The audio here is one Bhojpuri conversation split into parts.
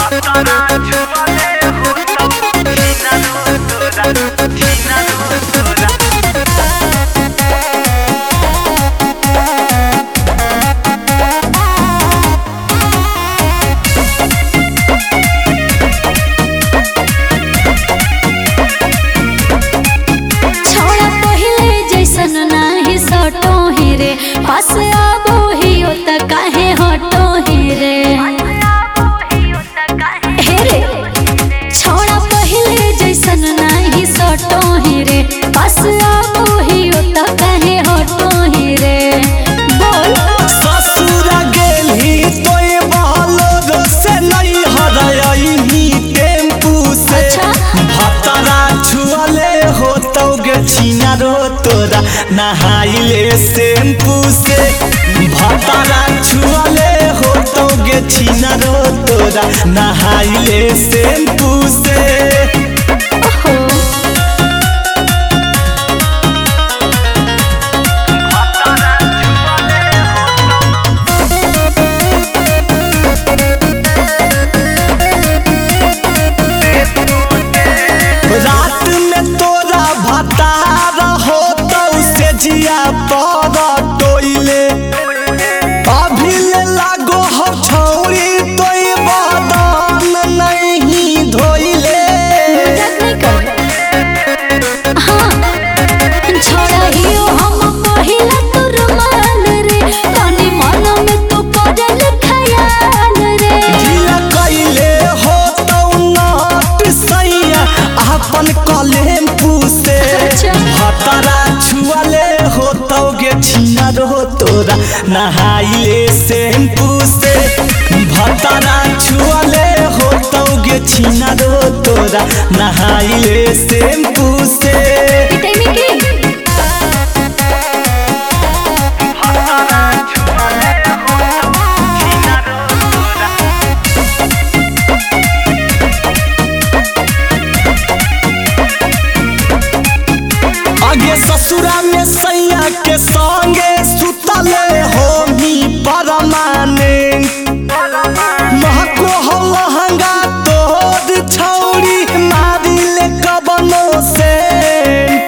पास आबो हियो त काहे हटो ही रे हे रे छोड़ा पहले जैसन नाही सटो ही रे पास आबो हियो त काहे हटो ही रे बोल ससुरा गेल ही तोय बहलो से नहीं हरई ही टेम्पू से भतरा छुअले हो तो गे छीना रो तोरा नहाइले शैम्पू से भतरा छुअले हो तो गे छीना रो तोरा नहाइले शैम्पू से रात में तोरा भतार हो तो से जिया पर टोइले अभी ले लागो हो छौरी तोय बदन नहीं धोइले हाँ छोड़ा हियो हम पहिला तोर मान रे तनी मन में तो पड़ल ख्याल रे ढीला कइले हो तो नट सैया अपन कलेम पूसे भतरा छुअले हो तो गे छीना रो तोरा नहाइले शैम्पू से भतरा छुअले हो तो गे छीना रो तोरा नहाइले शैम्पू से आगे ससुरा में सैया के संगे सुतले हो मी परमाने महको हो लहंगा तोर छौरी मारिले कबनो सेंट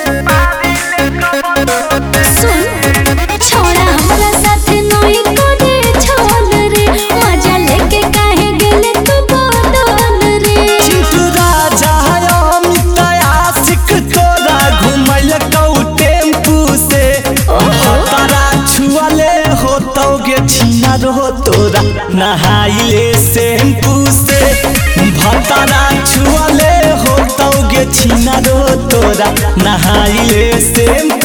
छोड़ा हमरा साथ नई कोने छोल रे मजा लेके काहे गेले तू बदन रे चिंटू राजा अमित आशिक तोरा घुमैल कौ टेम्पू से भतरा छुअले हो तो गे छीना रो तोरा नहाइले शैम्पू से भतरा छुअले हो तो गे छीना रो तोरा नहाइले शैम्पू